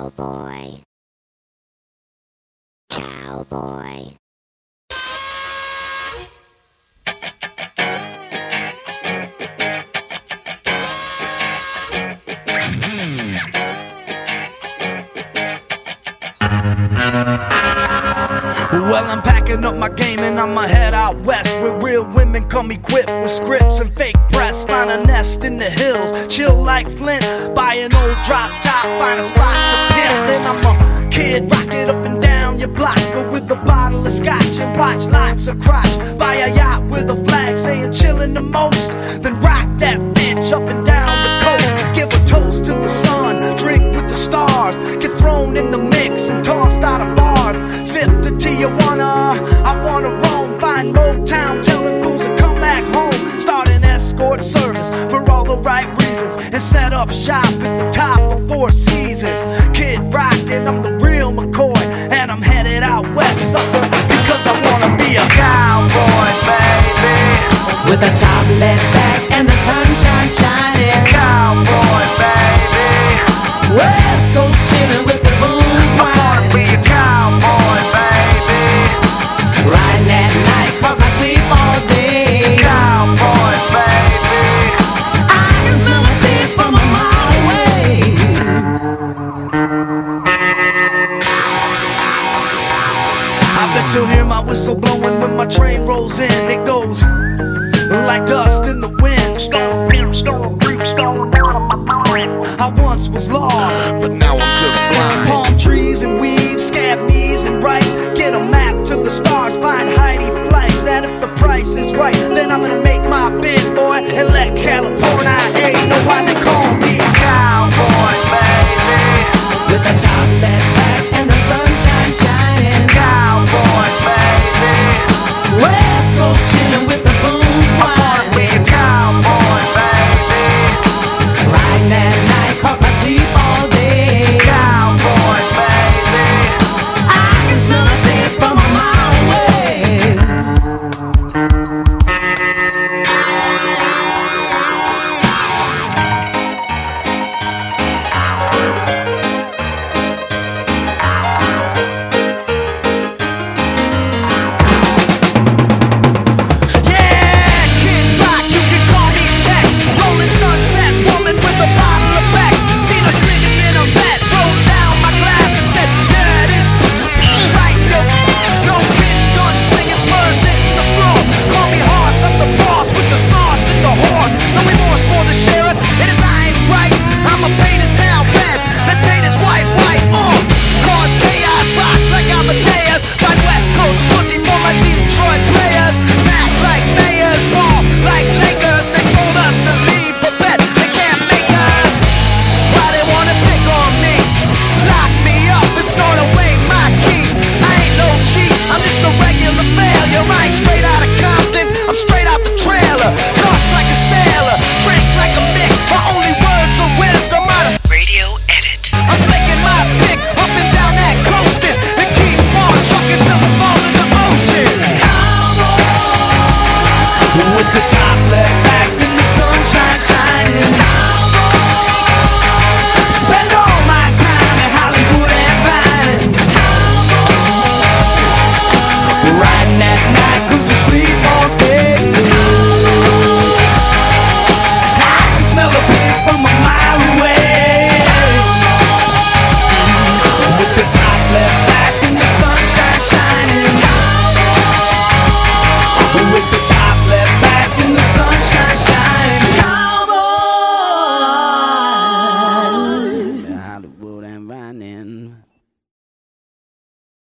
Cowboy. Cowboy. Well, I'm packing up my game and I'ma head out west, where real women come equipped with scripts and fake breasts. Find a nest in the hills, chill like Flint. Buy an old drop top, find a spot to pimp. Then I'm a kid, rock it up and down your block, go with a bottle of scotch and watch lots of crotch. Buy a yacht with a flag saying chillin' the most, then rock that bitch up and down the coast. Give a toast to the sun, drink with the stars, get thrown in the mix and tossed out of bars. Zip to Tijuana, I wanna roam, find Motown, telling fools to come back home. Start an escort service for all the right reasons, and set up shop at the top of Four Seasons. Kid rockin', I'm the real McCoy, and I'm headed out west, sucker, because I wanna be a cowboy, baby. With a top left back and the sunshine shining. Cowboy, baby. West Coast chillin' with the blues I wanna be a cowboy, baby. riding at night 'cause I sleep all day. Cowboy, baby. I can smell a pig from a mile away. I bet you'll hear my whistle blowing when my train rolls in. It goes like dust in the wind. I once was lost, but now I'm just blind. palm trees and weed, scab knees and rice. Get a map to the stars, find Heidi flights. And if the price is right, then I'm gonna make my bid, boy, and let California know why they call me a cowboy.